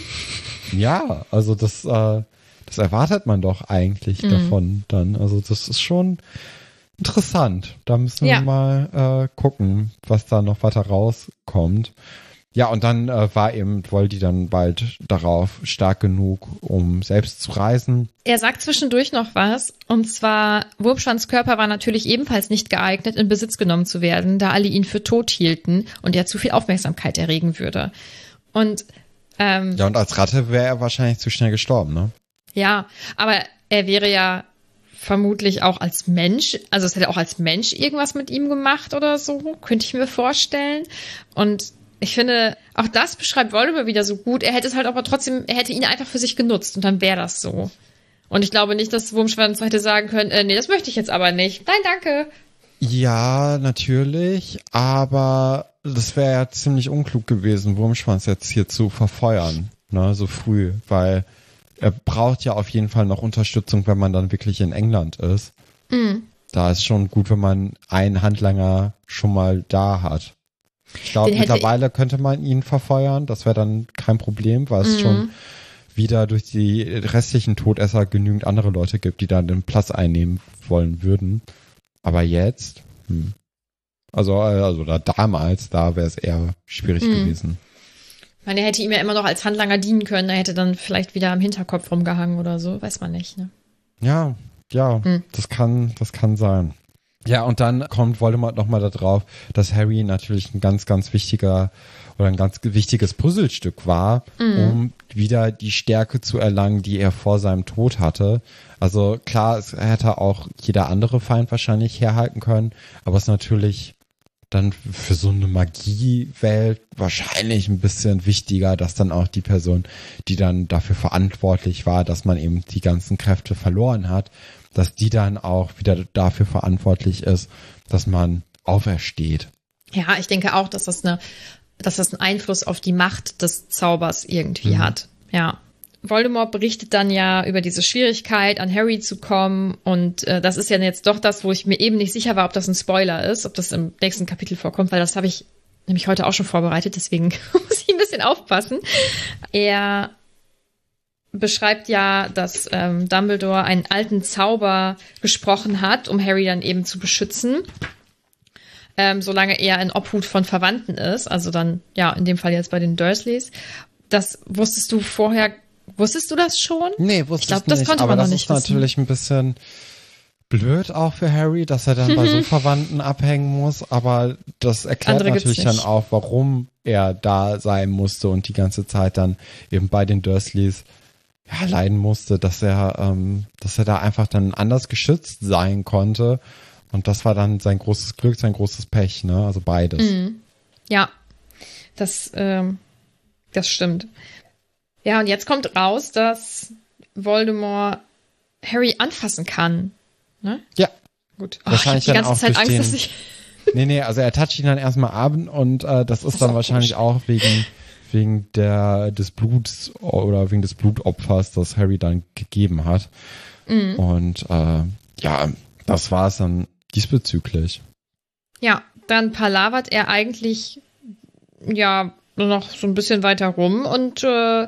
Ja, also das erwartet man doch eigentlich davon dann. Also das ist schon interessant. Da müssen wir mal gucken, was da noch weiter rauskommt. Ja, und dann war eben Voldy dann bald darauf stark genug, um selbst zu reisen. Er sagt zwischendurch noch was, und zwar, Wurmschwanz Körper war natürlich ebenfalls nicht geeignet, in Besitz genommen zu werden, da alle ihn für tot hielten und er zu viel Aufmerksamkeit erregen würde. Und ja, und als Ratte wäre er wahrscheinlich zu schnell gestorben, ne? Ja, aber er wäre ja vermutlich auch als Mensch, also es hätte auch als Mensch irgendwas mit ihm gemacht oder so, könnte ich mir vorstellen. Und ich finde, auch das beschreibt Voldemort wieder so gut. Er hätte es halt aber trotzdem, er hätte ihn einfach für sich genutzt und dann wäre das so. Und ich glaube nicht, dass Wurmschwanz hätte sagen können, nee, das möchte ich jetzt aber nicht. Nein, danke. Ja, natürlich, aber das wäre ja ziemlich unklug gewesen, Wurmschwanz jetzt hier zu verfeuern, ne, so früh, weil er braucht ja auf jeden Fall noch Unterstützung, wenn man dann wirklich in England ist. Da ist schon gut, wenn man einen Handlanger schon mal da hat. Ich glaube, mittlerweile könnte man ihn verfeuern, das wäre dann kein Problem, weil es schon wieder durch die restlichen Todesser genügend andere Leute gibt, die dann den Platz einnehmen wollen würden. Aber jetzt, also damals, da wäre es eher schwierig gewesen. Ich meine, er hätte ihm ja immer noch als Handlanger dienen können, er hätte dann vielleicht wieder am Hinterkopf rumgehangen oder so, weiß man nicht, ne? Ja, das kann sein. Ja, und dann kommt Voldemort nochmal da drauf, dass Harry natürlich ein ganz, ganz wichtiges Puzzlestück war, um wieder die Stärke zu erlangen, die er vor seinem Tod hatte. Also klar, es hätte auch jeder andere Feind wahrscheinlich herhalten können, aber es ist natürlich dann für so eine Magiewelt wahrscheinlich ein bisschen wichtiger, dass dann auch die Person, die dann dafür verantwortlich war, dass man eben die ganzen Kräfte verloren hat, dass die dann auch wieder dafür verantwortlich ist, dass man aufersteht. Ja, ich denke auch, dass das einen Einfluss auf die Macht des Zaubers irgendwie hat. Ja. Voldemort berichtet dann ja über diese Schwierigkeit, an Harry zu kommen. Und das ist ja jetzt doch das, wo ich mir eben nicht sicher war, ob das ein Spoiler ist, ob das im nächsten Kapitel vorkommt, weil das habe ich nämlich heute auch schon vorbereitet, deswegen muss ich ein bisschen aufpassen. Er beschreibt ja, dass Dumbledore einen alten Zauber gesprochen hat, um Harry dann eben zu beschützen, solange er in Obhut von Verwandten ist, also dann, ja, in dem Fall jetzt bei den Dursleys. Das wusstest du das schon? Nee, wusste ich nicht. Das konnte man noch nicht wissen. Aber das ist natürlich ein bisschen blöd auch für Harry, dass er dann bei so Verwandten abhängen muss, aber das erklärt natürlich dann auch, warum er da sein musste und die ganze Zeit dann eben bei den Dursleys leiden musste, dass er da einfach dann anders geschützt sein konnte. Und das war dann sein großes Glück, sein großes Pech, ne? Also beides. Ja, das stimmt. Ja, und jetzt kommt raus, dass Voldemort Harry anfassen kann. Ne? Ja. Gut. Wahrscheinlich ich habe die ganze Zeit Angst, dass ich... Nee, also er toucht ihn dann erstmal ab und das ist dann wahrscheinlich auch wegen wegen des Bluts oder wegen des Blutopfers, das Harry dann gegeben hat. Und ja, das war es dann diesbezüglich. Ja, dann palavert er eigentlich ja nur noch so ein bisschen weiter rum und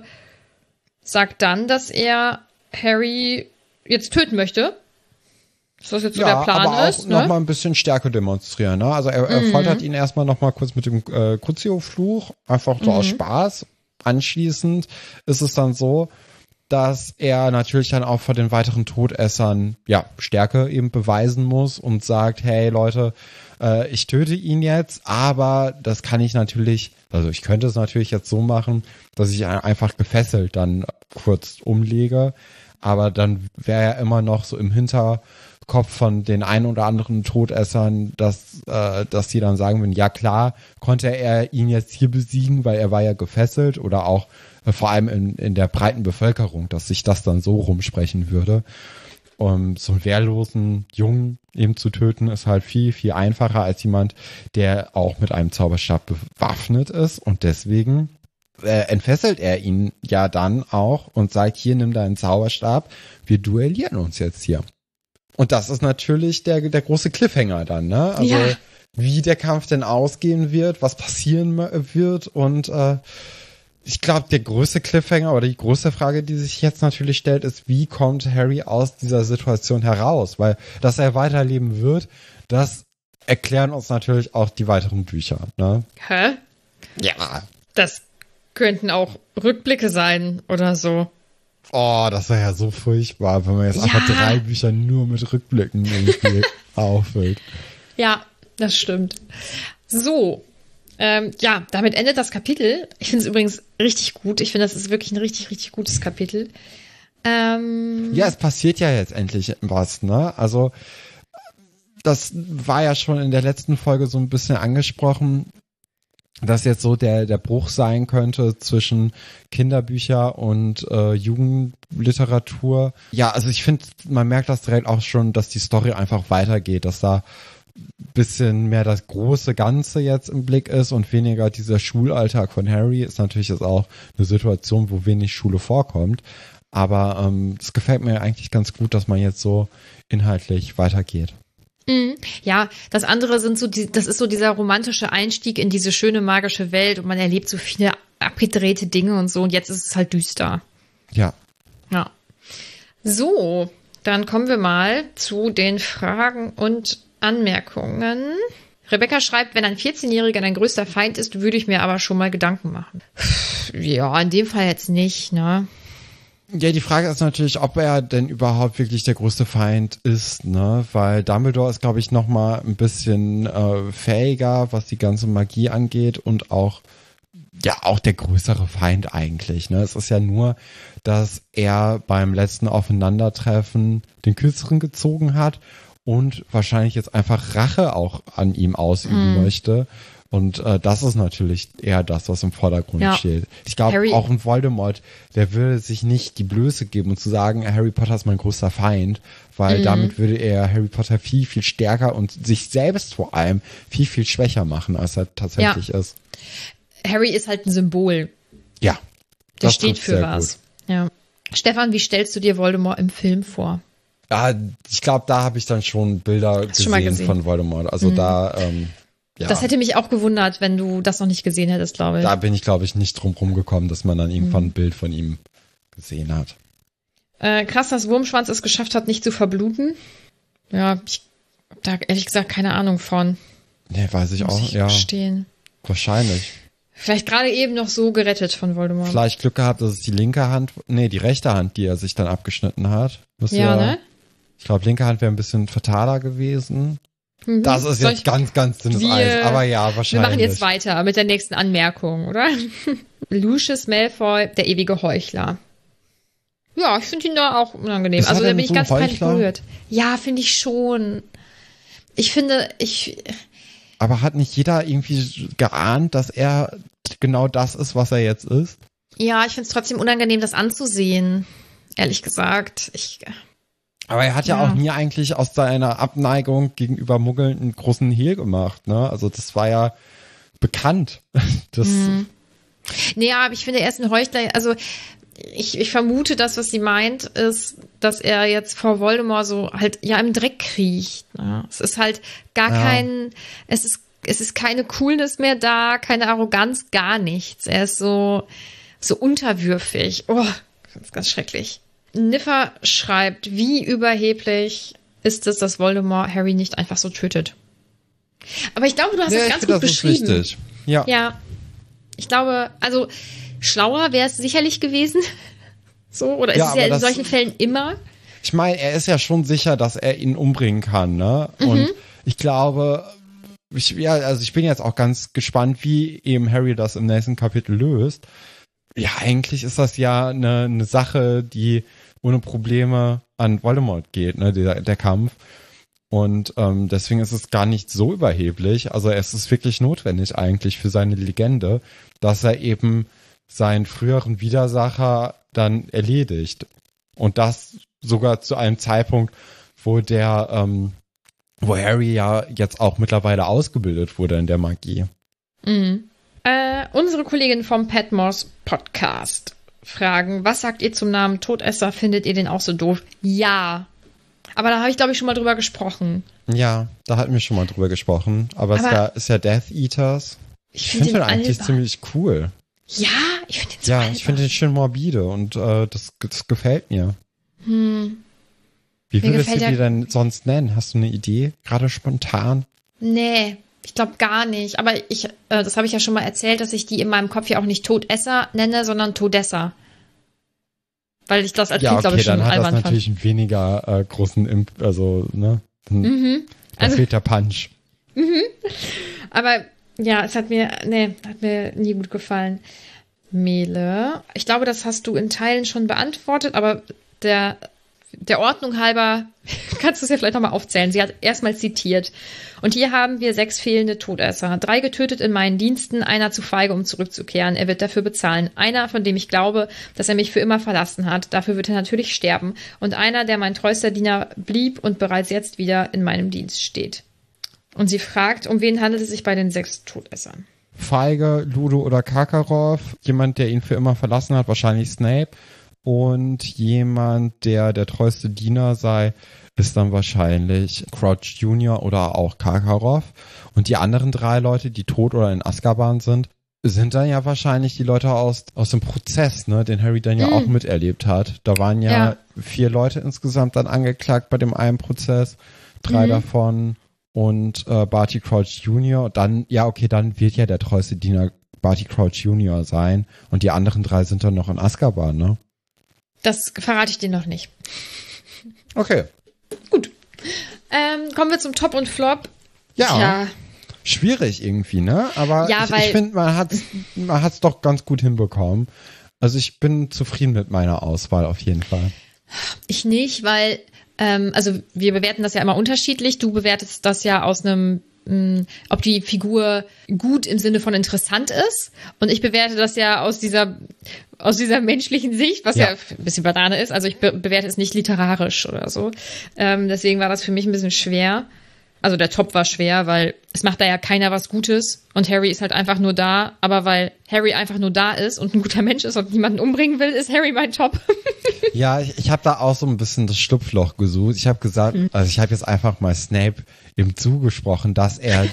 sagt dann, dass er Harry jetzt töten möchte. Dass das jetzt so der Plan aber auch ist. noch mal ein bisschen Stärke demonstrieren. Ne? Also er foltert ihn erstmal noch mal kurz mit dem Crucio-Fluch, einfach so aus Spaß. Anschließend ist es dann so, dass er natürlich dann auch vor den weiteren Todessern Stärke eben beweisen muss und sagt, hey Leute, ich töte ihn jetzt, aber das kann ich natürlich, also ich könnte es natürlich jetzt so machen, dass ich einfach gefesselt dann kurz umlege, aber dann wäre er immer noch so im Hinterkopf von den ein oder anderen Todessern, dass die dann sagen würden, ja klar, konnte er ihn jetzt hier besiegen, weil er war ja gefesselt, oder auch vor allem in der breiten Bevölkerung, dass sich das dann so rumsprechen würde. Um so einen wehrlosen Jungen eben zu töten, ist halt viel, viel einfacher als jemand, der auch mit einem Zauberstab bewaffnet ist. Und deswegen entfesselt er ihn ja dann auch und sagt, hier, nimm deinen Zauberstab, wir duellieren uns jetzt hier. Und das ist natürlich der große Cliffhanger dann, ne? Also wie der Kampf denn ausgehen wird, was passieren wird und ich glaube, der größte Cliffhanger oder die größte Frage, die sich jetzt natürlich stellt, ist, wie kommt Harry aus dieser Situation heraus? Weil, dass er weiterleben wird, das erklären uns natürlich auch die weiteren Bücher, ne? Hä? Ja. Das könnten auch Rückblicke sein oder so. Oh, das wäre ja so furchtbar, wenn man jetzt einfach 3 Bücher nur mit Rückblicken irgendwie auffüllt. Ja, das stimmt. So. Damit endet das Kapitel. Ich finde es übrigens richtig gut. Ich finde, das ist wirklich ein richtig, richtig gutes Kapitel. Ja, es passiert ja jetzt endlich was, ne? Also, das war ja schon in der letzten Folge so ein bisschen angesprochen, dass jetzt so der Bruch sein könnte zwischen Kinderbücher und Jugendliteratur. Ja, also ich finde, man merkt das direkt auch schon, dass die Story einfach weitergeht, dass da bisschen mehr das große Ganze jetzt im Blick ist und weniger dieser Schulalltag von Harry. Ist natürlich jetzt auch eine Situation, wo wenig Schule vorkommt. Aber es gefällt mir eigentlich ganz gut, dass man jetzt so inhaltlich weitergeht. Ja, das andere das ist so dieser romantische Einstieg in diese schöne magische Welt und man erlebt so viele abgedrehte Dinge und so und jetzt ist es halt düster. Ja. Ja. So, dann kommen wir mal zu den Fragen und Anmerkungen. Rebecca schreibt, wenn ein 14-Jähriger dein größter Feind ist, würde ich mir aber schon mal Gedanken machen. Ja, in dem Fall jetzt nicht, ne? Ja, die Frage ist natürlich, ob er denn überhaupt wirklich der größte Feind ist, ne? Weil Dumbledore ist, glaube ich, noch mal ein bisschen fähiger, was die ganze Magie angeht und auch der größere Feind eigentlich, ne? Es ist ja nur, dass er beim letzten Aufeinandertreffen den Kürzeren gezogen hat und wahrscheinlich jetzt einfach Rache auch an ihm ausüben möchte. Und das ist natürlich eher das, was im Vordergrund steht. Ich glaube, auch ein Voldemort, der würde sich nicht die Blöße geben und zu sagen, Harry Potter ist mein größter Feind, weil damit würde er Harry Potter viel, viel stärker und sich selbst vor allem viel, viel schwächer machen, als er tatsächlich ist. Harry ist halt ein Symbol. Ja. Der steht für was. Ja. Stefan, wie stellst du dir Voldemort im Film vor? Ja, ich glaube, da habe ich dann schon Bilder gesehen von Voldemort. Also da, Das hätte mich auch gewundert, wenn du das noch nicht gesehen hättest, glaube ich. Da bin ich, glaube ich, nicht drum rumgekommen, dass man dann irgendwann ein Bild von ihm gesehen hat. Krass, dass Wurmschwanz es geschafft hat, nicht zu verbluten. Ja, ich habe da ehrlich gesagt keine Ahnung von. Nee, weiß ich auch, ja. Verstehen. Wahrscheinlich. Vielleicht gerade eben noch so gerettet von Voldemort. Vielleicht Glück gehabt, dass es die die rechte Hand, die er sich dann abgeschnitten hat. Ne? Ich glaube, linke Hand wäre ein bisschen fataler gewesen. Das ist jetzt ganz, ganz dünnes Eis. Aber ja, wahrscheinlich. Wir machen jetzt weiter mit der nächsten Anmerkung, oder? Lucius Malfoy, der ewige Heuchler. Ja, ich finde ihn da auch unangenehm. Also da bin ich ganz peinlich berührt. Ja, finde ich schon. Aber hat nicht jeder irgendwie geahnt, dass er genau das ist, was er jetzt ist? Ja, ich finde es trotzdem unangenehm, das anzusehen. Ehrlich gesagt. Aber er hat ja auch nie eigentlich aus seiner Abneigung gegenüber Muggeln einen großen Hehl gemacht, ne? Also das war ja bekannt. Das Nee, aber ich finde, er ist ein Heuchler. Also ich vermute, das, was sie meint, ist, dass er jetzt vor Voldemort so halt ja im Dreck kriecht. Ne? Es ist halt gar kein, es ist keine Coolness mehr da, keine Arroganz, gar nichts. Er ist so unterwürfig. Oh, ganz, ganz schrecklich. Niffer schreibt, wie überheblich ist es, dass Voldemort Harry nicht einfach so tötet. Aber ich glaube, du hast es ganz gut beschrieben. Das ist richtig. Ja. Ich glaube, also schlauer wäre es sicherlich gewesen. So, oder ist es ja in solchen Fällen immer? Ich meine, er ist ja schon sicher, dass er ihn umbringen kann, ne? Und ich glaube, ich bin jetzt auch ganz gespannt, wie eben Harry das im nächsten Kapitel löst. Ja, eigentlich ist das ja eine Sache, die ohne Probleme an Voldemort geht, ne, der Kampf. Und deswegen ist es gar nicht so überheblich. Also es ist wirklich notwendig eigentlich für seine Legende, dass er eben seinen früheren Widersacher dann erledigt. Und das sogar zu einem Zeitpunkt, wo wo Harry ja jetzt auch mittlerweile ausgebildet wurde in der Magie. Mhm. Unsere Kollegin vom Patmos Podcast fragen, was sagt ihr zum Namen Todesser? Findet ihr den auch so doof? Ja. Aber da habe ich, glaube ich, schon mal drüber gesprochen. Ja, da hatten wir schon mal drüber gesprochen. Aber es ist ja Death Eaters. Ich finde den eigentlich ziemlich cool. Ja, ich finde den so albern. Ich finde den schön morbide und das gefällt mir. Wie würdest du die denn sonst nennen? Hast du eine Idee? Gerade spontan? Nee, ich glaube gar nicht. Aber das habe ich ja schon mal erzählt, dass ich die in meinem Kopf ja auch nicht Todesser nenne, sondern Todesser. Weil ich das als Kind, glaube ich, schon albern fand. Ja, okay, dann hat das natürlich einen weniger großen da fehlt der Punch. Aber ja, es hat mir nie gut gefallen. Mele, ich glaube, das hast du in Teilen schon beantwortet, aber der Ordnung halber kannst du es ja vielleicht nochmal aufzählen. Sie hat erstmal zitiert. Und hier haben wir 6 fehlende Todesser. 3 getötet in meinen Diensten, einer zu feige, um zurückzukehren. Er wird dafür bezahlen. Einer, von dem ich glaube, dass er mich für immer verlassen hat. Dafür wird er natürlich sterben. Und einer, der mein treuster Diener blieb und bereits jetzt wieder in meinem Dienst steht. Und sie fragt, um wen handelt es sich bei den 6 Todessern? Feige, Ludo oder Karkaroff. Jemand, der ihn für immer verlassen hat, wahrscheinlich Snape. Und jemand, der treueste Diener sei, ist dann wahrscheinlich Crouch Jr. oder auch Karkaroff. Und die anderen 3 Leute, die tot oder in Azkaban sind dann ja wahrscheinlich die Leute aus dem Prozess, ne, den Harry dann ja auch miterlebt hat. Da waren ja 4 Leute insgesamt dann angeklagt bei dem einen Prozess. 3 davon und Barty Crouch Jr. Dann wird ja der treueste Diener Barty Crouch Jr. sein. Und die anderen 3 sind dann noch in Azkaban, ne? Das verrate ich dir noch nicht. Okay. Gut. Kommen wir zum Top und Flop. Ja. Schwierig irgendwie, ne? Aber ich finde, man hat's doch ganz gut hinbekommen. Also ich bin zufrieden mit meiner Auswahl auf jeden Fall. Ich nicht, weil also wir bewerten das ja immer unterschiedlich. Du bewertest das ja aus einem ob die Figur gut im Sinne von interessant ist. Und ich bewerte das ja aus dieser menschlichen Sicht, was ja ein bisschen Banane ist. Also ich bewerte es nicht literarisch oder so. Deswegen war das für mich ein bisschen schwer. Also der Top war schwer, weil es macht da ja keiner was Gutes. Und Harry ist halt einfach nur da. Aber weil Harry einfach nur da ist und ein guter Mensch ist und niemanden umbringen will, ist Harry mein Top. Ja, ich habe da auch so ein bisschen das Schlupfloch gesucht. Ich habe gesagt, also ich habe jetzt einfach mal Snape ihm zugesprochen, dass er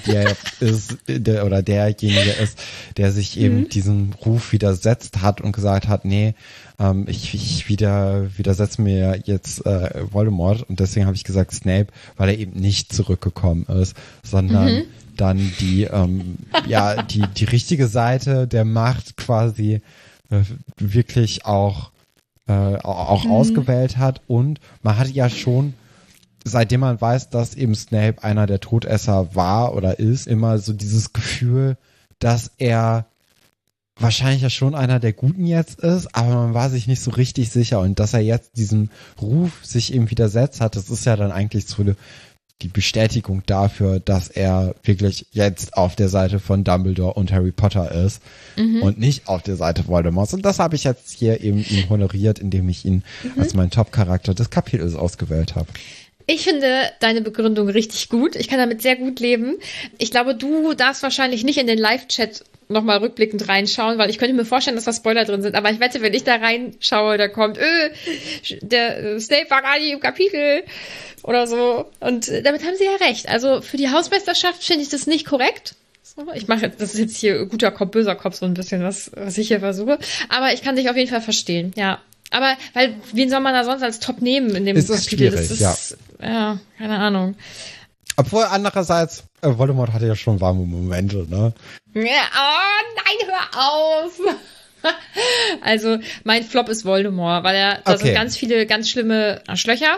derjenige ist, der sich eben diesem Ruf widersetzt hat und gesagt hat, nee, ich widersetze mir jetzt Voldemort, und deswegen habe ich gesagt Snape, weil er eben nicht zurückgekommen ist, sondern dann die richtige Seite der Macht quasi wirklich auch ausgewählt hat. Und man hatte ja schon, seitdem man weiß, dass eben Snape einer der Todesser war oder ist, immer so dieses Gefühl, dass er wahrscheinlich ja schon einer der Guten jetzt ist, aber man war sich nicht so richtig sicher, und dass er jetzt diesem Ruf sich eben widersetzt hat, das ist ja dann eigentlich so die Bestätigung dafür, dass er wirklich jetzt auf der Seite von Dumbledore und Harry Potter ist und nicht auf der Seite Voldemorts. Und das habe ich jetzt hier eben ihm honoriert, indem ich ihn als meinen Top-Charakter des Kapitels ausgewählt habe. Ich finde deine Begründung richtig gut. Ich kann damit sehr gut leben. Ich glaube, du darfst wahrscheinlich nicht in den Live-Chat nochmal rückblickend reinschauen, weil ich könnte mir vorstellen, dass da Spoiler drin sind. Aber ich wette, wenn ich da reinschaue, da kommt, der Snape war gar nicht im Kapitel oder so. Und damit haben sie ja recht. Also für die Hausmeisterschaft finde ich das nicht korrekt. So, das ist jetzt hier guter Kopf, böser Kopf, so ein bisschen, was ich hier versuche. Aber ich kann dich auf jeden Fall verstehen, ja. Aber, wen soll man da sonst als Top nehmen in dem Kapitel? Das ist ja, keine Ahnung. Obwohl andererseits, Voldemort hatte ja schon warme Momente, ne? Ja, oh nein, hör auf! Also, mein Flop ist Voldemort, weil da sind ganz viele ganz schlimme Arschlöcher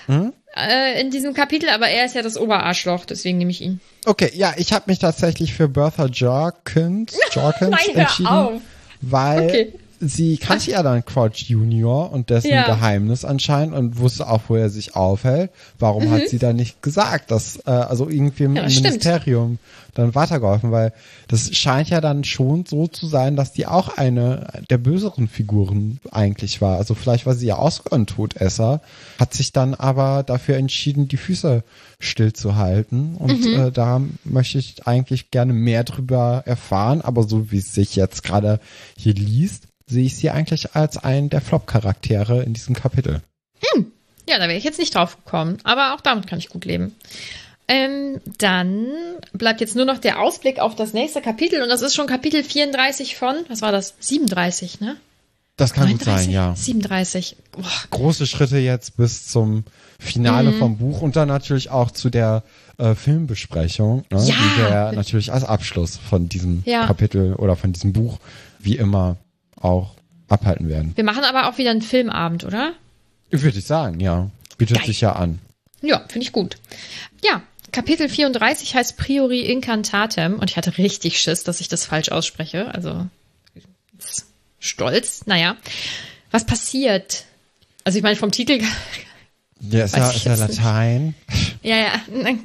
in diesem Kapitel, aber er ist ja das Oberarschloch, deswegen nehme ich ihn. Okay, ja, ich habe mich tatsächlich für Bertha Jorkins entschieden, weil sie kannte ja dann Crouch Junior und dessen Geheimnis anscheinend und wusste auch, wo er sich aufhält. Warum hat sie da nicht gesagt, dass also irgendwie im Ministerium dann weitergeholfen? Weil das scheint ja dann schon so zu sein, dass die auch eine der böseren Figuren eigentlich war. Also vielleicht war sie ja auch sogar ein Todesser, hat sich dann aber dafür entschieden, die Füße stillzuhalten. Und da möchte ich eigentlich gerne mehr drüber erfahren. Aber so wie es sich jetzt gerade hier liest, sehe ich sie eigentlich als einen der Flop-Charaktere in diesem Kapitel. Ja, da wäre ich jetzt nicht drauf gekommen. Aber auch damit kann ich gut leben. Dann bleibt jetzt nur noch der Ausblick auf das nächste Kapitel. Und das ist schon Kapitel 34 von, was war das? 37, ne? Das kann 39? Gut sein, ja. 37. Boah. Große Schritte jetzt bis zum Finale vom Buch und dann natürlich auch zu der Filmbesprechung, ne? Die wir natürlich als Abschluss von diesem Kapitel oder von diesem Buch wie immer auch abhalten werden. Wir machen aber auch wieder einen Filmabend, oder? Würde ich sagen, ja. Bietet sich ja an. Ja, finde ich gut. Ja, Kapitel 34 heißt Priori Incantatem und ich hatte richtig Schiss, dass ich das falsch ausspreche. Also stolz. Naja, was passiert? Also ich meine vom Titel... Ja, ist ja Latein. Ja.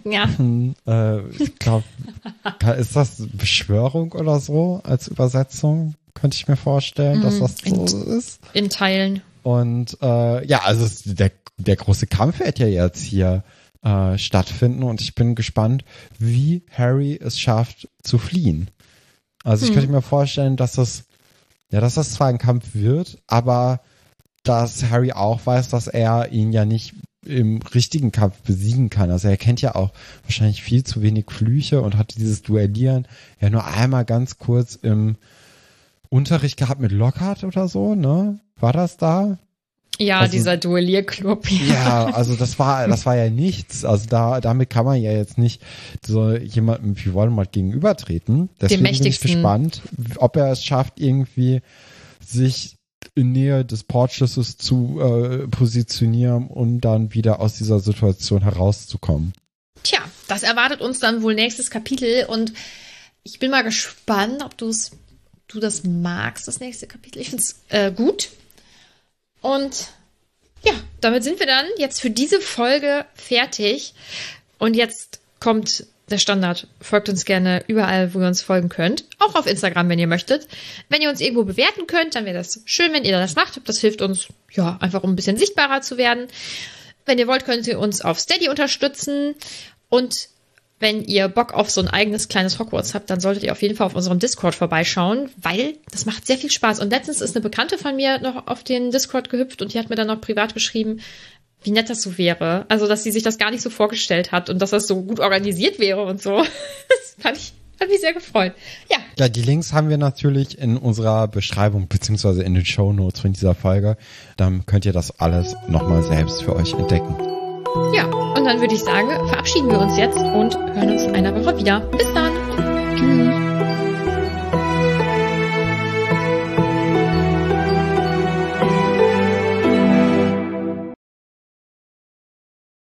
Ich glaube, ist das Beschwörung oder so als Übersetzung? Könnte ich mir vorstellen, dass das so ist. In Teilen. Und also der große Kampf wird ja jetzt hier stattfinden und ich bin gespannt, wie Harry es schafft zu fliehen. Also ich könnte mir vorstellen, dass das zwar ein Kampf wird, aber dass Harry auch weiß, dass er ihn ja nicht im richtigen Kampf besiegen kann. Also er kennt ja auch wahrscheinlich viel zu wenig Flüche und hat dieses Duellieren ja nur einmal ganz kurz im Unterricht gehabt mit Lockhart oder so, ne? War das da? Ja, also, dieser Duellierclub. Ja, also das war ja nichts. Also damit kann man ja jetzt nicht so jemandem wie Voldemort gegenübertreten. Deswegen bin ich gespannt, ob er es schafft, irgendwie sich in Nähe des Portschlüssels zu positionieren und dann wieder aus dieser Situation herauszukommen. Tja, das erwartet uns dann wohl nächstes Kapitel und ich bin mal gespannt, ob du das magst, das nächste Kapitel. Ich finde es gut. Und ja, damit sind wir dann jetzt für diese Folge fertig. Und jetzt kommt der Standard. Folgt uns gerne überall, wo ihr uns folgen könnt. Auch auf Instagram, wenn ihr möchtet. Wenn ihr uns irgendwo bewerten könnt, dann wäre das schön, wenn ihr das macht. Das hilft uns, ja, einfach um ein bisschen sichtbarer zu werden. Wenn ihr wollt, könnt ihr uns auf Steady unterstützen. Und wenn ihr Bock auf so ein eigenes kleines Hogwarts habt, dann solltet ihr auf jeden Fall auf unserem Discord vorbeischauen, weil das macht sehr viel Spaß. Und letztens ist eine Bekannte von mir noch auf den Discord gehüpft und die hat mir dann noch privat geschrieben, wie nett das so wäre. Also, dass sie sich das gar nicht so vorgestellt hat und dass das so gut organisiert wäre und so. Das hat mich sehr gefreut. Ja, die Links haben wir natürlich in unserer Beschreibung beziehungsweise in den Shownotes von dieser Folge. Dann könnt ihr das alles nochmal selbst für euch entdecken. Ja, und dann würde ich sagen, verabschieden wir uns jetzt und hören uns in einer Woche wieder. Bis dann. Tschüss.